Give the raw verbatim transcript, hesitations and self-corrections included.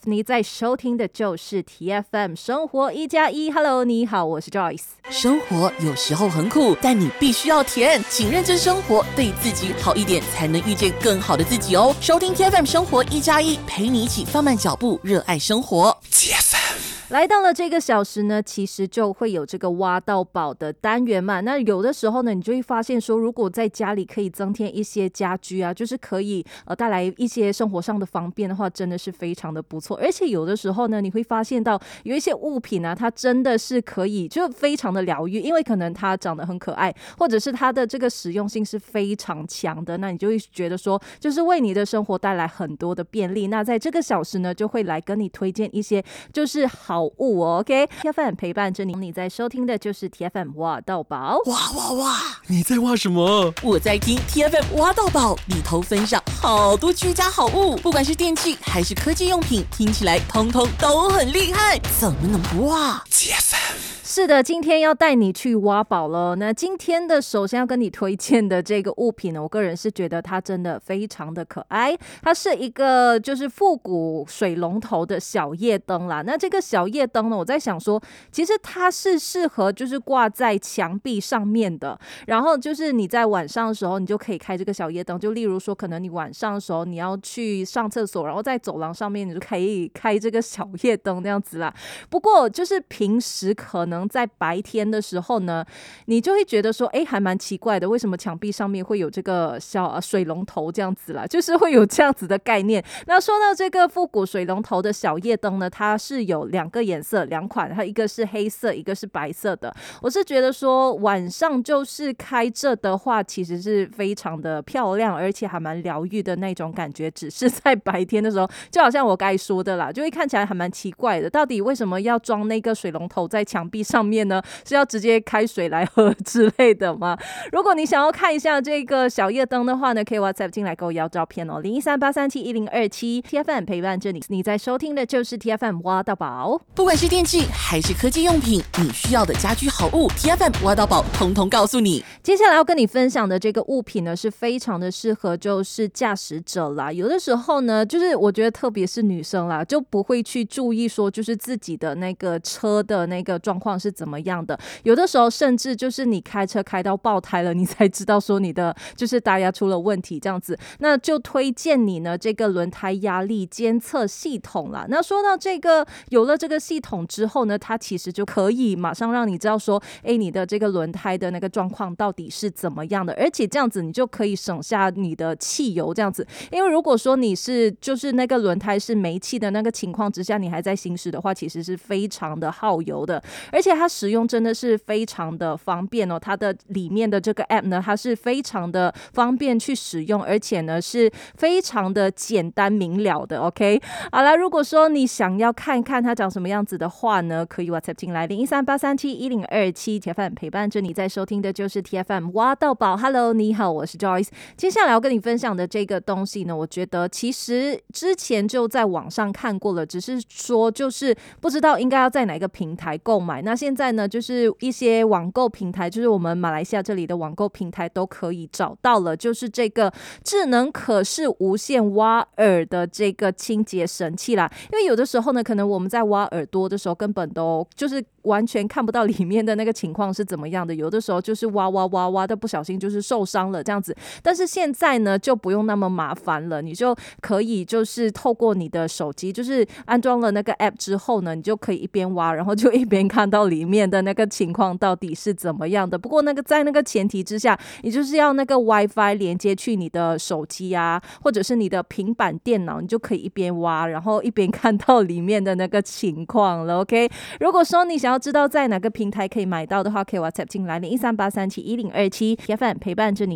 你在收听的就是 T F M 生活一加一。Hello， 你好，我是 Joyce。 生活有时候很苦，但你必须要甜，请认真生活，对自己好一点，才能遇见更好的自己哦。收听 T F M 生活一加一，陪你一起放慢脚步，热爱生活。T F M。 来到了这个小时呢，其实就会有这个挖到宝的单元嘛。那有的时候呢，你就会发现说，如果在家里可以增添一些家居啊，就是可以呃带来一些生活上的方便的话，真的是非常的不错。而且有的时候呢，你会发现到有一些物品啊，它真的是可以就非常的疗愈，因为可能它长得很可爱，或者是它的这个实用性是非常强的，那你就会觉得说，就是为你的生活带来很多的便利。那在这个小时呢，就会来跟你推荐一些就是好物哦 ，OK？T F M 陪伴着你，你在收听的就是 T F M 挖到宝。 哇哇哇！ 你在挖什么？ 我在听 T F M 挖到宝，里头分享好多居家好物，不管是电器还是科技用品，听起来通通都很厉害，怎么能不挖 ？T F M。 是的，今天要带你去挖宝了。那今天的首先要跟你推荐的这个物品呢，我个人是觉得它真的非常的可爱。它是一个就是复古水龙头的小夜灯啦。那这个小夜灯呢，我在想说，其实它是适合就是挂在墙壁上面的。然后就是你在晚上的时候，你就可以开这个小夜灯。就例如说，可能你晚上的时候你要去上厕所，然后在走廊上面你就可以开这个小夜灯这样子啦。不过就是平时可能在白天的时候呢，你就会觉得说，哎，还蛮奇怪的，为什么墙壁上面会有这个小水龙头这样子啦？就是会有这样子的概念。那说到这个复古水龙头的小夜灯呢，它是有两个颜色，两款，它一个是黑色，一个是白色的。我是觉得说晚上就是开着的话，其实是非常的漂亮，而且还蛮疗愈的那种感觉。只是在白天的时候，就好像我该说的啦，就会看起来还蛮奇怪的。到底为什么要装那个水龙头在墙壁上面呢？是要直接开水来喝之类的吗？如果你想要看一下这个小夜灯的话呢，可以 WhatsApp 进来跟我要照片哦，零一三八三七一零二七 T F M 陪伴着你，你在收听的就是 T F M 挖到宝。 不管是电器还是科技用品，你需要的家居好物 T F M 挖到宝通通告诉你。 接下来要跟你分享的这个物品呢，是非常的适合就是驾驶者啦。有的时候呢，就是我觉得特别是女生啦，就不会去注意说就是自己的那个车的那个状况是怎么样的。有的时候甚至就是你开车开到爆胎了，你才知道说你的就是大压出了问题这样子，那就推荐你呢这个轮胎压力监测系统啦。那说到这个有了这个系统之后呢，它其实就可以马上让你知道说，哎，你的这个轮胎的那个状况到底是怎么样的，而且这样子你就可以省下你的汽油这样子。因为如果说你是就是那个轮胎是没气的那个情况之下，你还在行驶的话，其实是非常的耗油的，而且它使用真的是非常的方便哦。它的里面的这个 app 呢，它是非常的方便去使用，而且呢是非常的简单明了的。 OK， 好啦，如果说你想要看看它长什么样子的话呢，可以 WhatsApp 进来零一三八三七一零二七 T F M 陪伴着你，在收听的就是 T F M 挖到宝。 Hello， 你好，我是 Joyce。 接下来要跟你分享的这个东西呢，我觉得其实之前就在网上看过了，只是说就是不知道应该要在哪个平台购买。那现在呢，就是一些网购平台，就是我们马来西亚这里的网购平台都可以找到了，就是这个智能可视无线挖耳的这个清洁神器啦。因为有的时候呢，可能我们在挖耳朵的时候根本都就是完全看不到里面的那个情况是怎么样的，有的时候就是挖挖挖挖的不小心就是受伤了这样子。但是现在呢就不用那么麻烦了，你就可以就是透过你的手机，就是安装了那个 app 之后呢，你就可以一边挖然后就一边看到里面的那个情况到底是怎么样的。不过那个在那个前提之下，你就是要那个 WiFi 连接去你的手机啊，或者是你的平板电脑，你就可以一边挖然后一边看到里面的那个情况了。 OK， 如果说你想要知道在哪个平台可以买到的话，可以 WhatsApp 进来零一三八三七一零二七 T F M 陪伴着你。